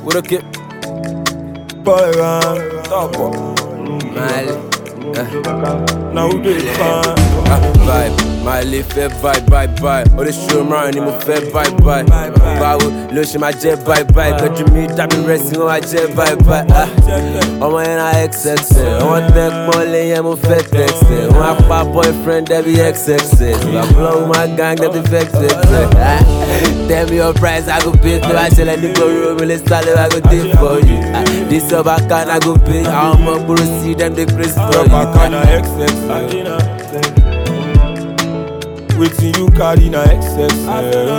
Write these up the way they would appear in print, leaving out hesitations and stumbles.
What a kid. Boy, top Mali. now they fine. Vibe, Mali fẹ́ vibe. Oríṣiríṣi márùn ni mo fẹ́ vibe. Báwo ló ṣe máa jẹ́ vibe? Pẹ̀jú mi dábì rẹ̀ sí wọn á jẹ́ vibe. Ọmọ yẹn na XXL, ọmọ tẹ́ pọ́nlé yẹn mo fẹ́ textẹ̀. Wọ́n á pa boyfriend dẹ́bi XXL. Ìgbà with my gang dẹ́bi XXL. Tell me your price, I go pay. Tó bá ṣẹlẹ̀ ní gbòòrò mi lè sálẹ̀, I go dey for you. This ọba kan, I go pay. Àwọn ọmọ gbòòrò sí dem dey craze for you. Your back na XXL. Waiting you carry na XXL.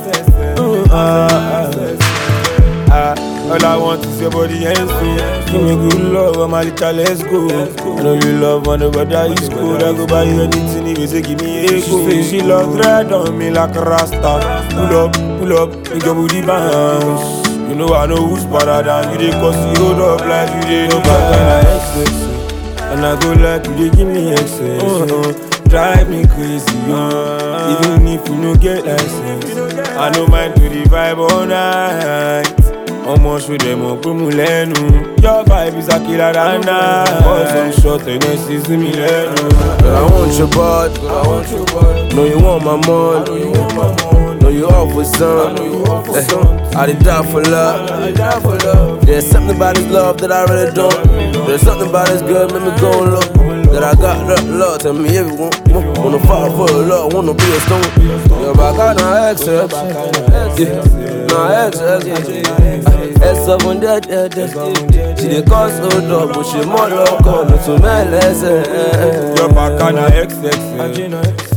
All I want is your body and soul. Give me good love, I'm a little let's go. I know you love on the brother is cold. I go buy you anything if you say give me a go. She say she love red on me like a rasta. Pull up, make your booty bounce. You know I know who's better than you. They cause you hold up like you did. No back na XXL. And I go like you, they give me access. Drive me crazy, even if you no get license. I no mind to the vibe all night. Almost with them up, your vibe is a killer than that. Boys on short and then see me I want your body, know you want my money, know you off with some. I did die for love. There's something about this love that I really don't. There's something about this girl make me go and look. That I got that love, tell me everyone. Wanna fight for the love, wanna be a stone. Yeah, but I got no access. No access. It's up on that. She dey cause so dog, but she more love on to me less. Your back na XXL.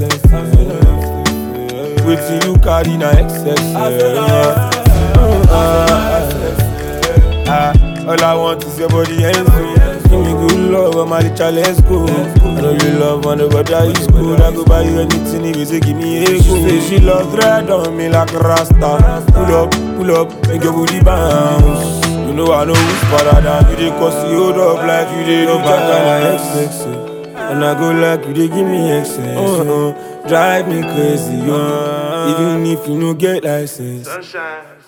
Waiting you carry na XXL. All I want is your body and soul. Give me good love, I'm a little let's go. I know you love on the brother is cool. I go buy you anything if you say give me a go. She say she love red on me like a rasta. Pull up, make your booty bounce. You know I know who's better than you. They cause you hold up like you did. No back na XXL. And I go like you, they give me access. Drive me crazy, even if you no get license. Sunshine.